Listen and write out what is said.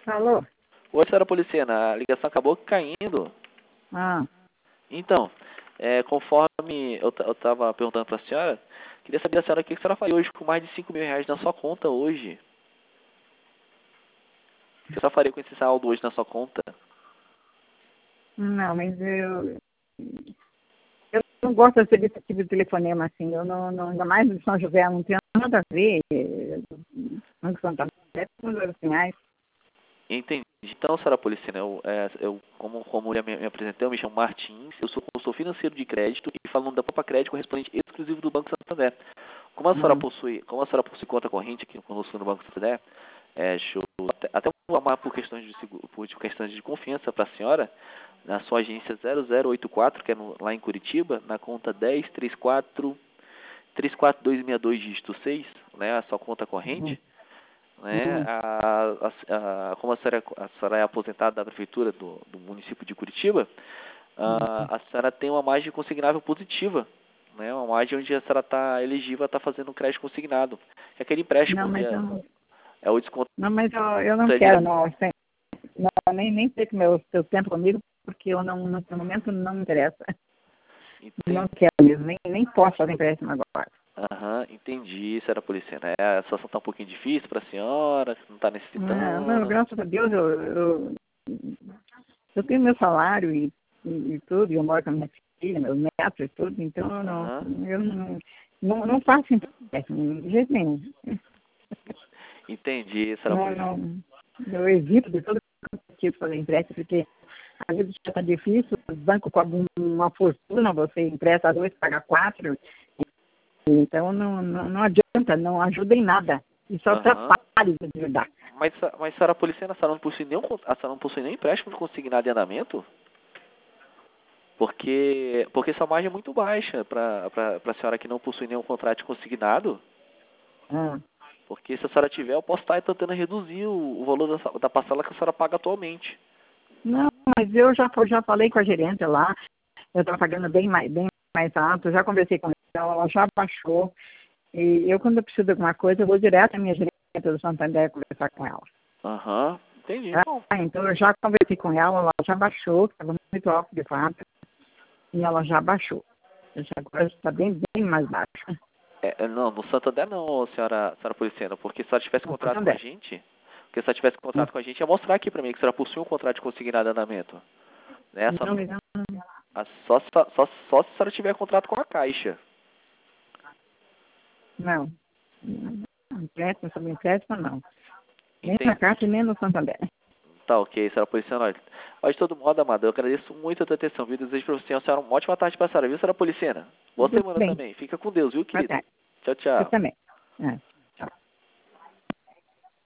Alô? Oi, senhora Policena, a ligação acabou caindo. Ah, Então, conforme eu estava perguntando para a senhora, queria saber a senhora o que a senhora faria hoje com mais de 5 mil reais na sua conta hoje. O que a senhora faria com esse saldo hoje na sua conta? não, mas eu não gosto de receber esse tipo de telefonema assim. Eu não, ainda mais de São José, não tenho nada a ver. Não são tão sinais. Entendi. Então, senhora Policena, como eu me apresentei, eu me chamo Martins, eu sou consultor financeiro de crédito e falando da Poupa Crédito, correspondente exclusivo do Banco Santander. Como a senhora possui conta corrente aqui conosco no Banco Santander, até vou amar por questões de confiança para a senhora, na sua agência 0084, que é lá em Curitiba, na conta 1034-34262, dígito 6, né, a sua conta corrente, né, como a senhora é aposentada da prefeitura do município de Curitiba, a senhora tem uma margem consignável positiva, né, uma margem onde a senhora está elegível a estar fazendo um crédito consignado. É aquele empréstimo, Não, mas é o desconto. não, mas eu não quero, não. Nem sei que seu tempo comigo, porque eu não, no momento não me interessa. Entendi. Não quero mesmo, nem posso fazer empréstimo agora. Entendi, senhora Policena. A situação está um pouquinho difícil para a senhora, não está necessitando. Não, graças a Deus eu tenho meu salário e tudo, eu moro com a minha filha, meus netos e tudo, então eu não faço empréstimo, de jeito nenhum. Entendi, senhora Policena. Eu evito de todo tipo de fazer empréstimo, porque às vezes está difícil, o banco cobra uma fortuna, você empresta 2, paga 4, então não adianta, não ajuda em nada, e só atrapalha de ajudar. Mas senhora Policena, a senhora não possui nenhum empréstimo consignado em andamento? Porque essa margem é muito baixa para a senhora que não possui nenhum contrato consignado. Porque se a senhora tiver, eu posso estar tentando reduzir o valor da parcela que a senhora paga atualmente. Não, mas eu já falei com a gerente lá, eu estou pagando bem mais alto, já conversei com ela já baixou. E eu, quando eu preciso de alguma coisa, eu vou direto à minha gerente do Santander conversar com ela. Entendi. Então eu já conversei com ela já baixou, estava muito alto de fato, e ela já baixou. Agora está bem mais baixo. Não, no Santander não, senhora Policena, porque se ela tivesse contrato com a gente, ia mostrar aqui para mim que a senhora possui um contrato de consignado em andamento. Né? Só se a senhora tiver contrato com a Caixa. Não. Empréstimo, sobre empréstimo, não. Nem na Caixa, nem no Santander. Tá ok, senhora Policena. Olha, de todo modo, amada, eu agradeço muito a tua atenção, viu? Desejo para você uma ótima tarde para a senhora, viu, senhora Policena? Boa semana também. Fica com Deus, viu, querida? Tchau, tchau. Você também.